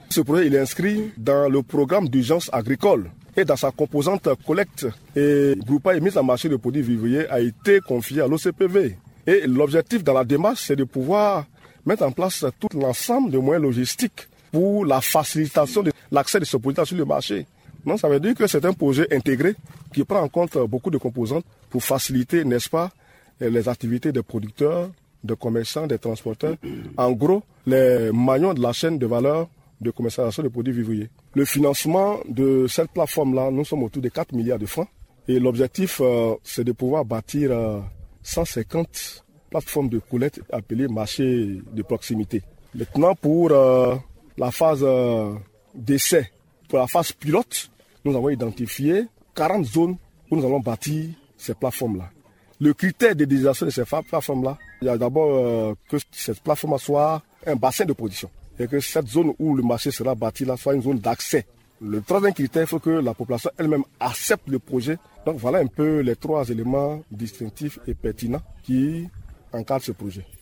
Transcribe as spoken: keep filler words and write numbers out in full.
Ce projet il est inscrit dans le programme d'urgence agricole et dans sa composante collecte et groupage et mise en marché de produits vivriers a été confié à l'O C P V. Et l'objectif dans la démarche, c'est de pouvoir mettre en place tout l'ensemble de moyens logistiques pour la facilitation de l'accès de ce produit sur le marché. Donc ça veut dire que c'est un projet intégré qui prend en compte beaucoup de composantes pour faciliter, n'est-ce pas, les activités des producteurs, des commerçants, des transporteurs. En gros, les maillons de la chaîne de valeur de commercialisation des produits vivriers. Le financement de cette plateforme-là, nous sommes autour de quatre milliards de francs. Et l'objectif, euh, c'est de pouvoir bâtir euh, cent cinquante plateformes de collecte appelées marchés de proximité. Maintenant, pour euh, la phase euh, d'essai, pour la phase pilote, nous avons identifié quarante zones où nous allons bâtir ces plateformes-là. Le critère de désignation de ces plateformes-là, il y a d'abord euh, que cette plateforme soit un bassin de production et que cette zone où le marché sera bâti là soit une zone d'accès. Le troisième critère, il faut que la population elle-même accepte le projet. Donc voilà un peu les trois éléments distinctifs et pertinents qui encadrent ce projet.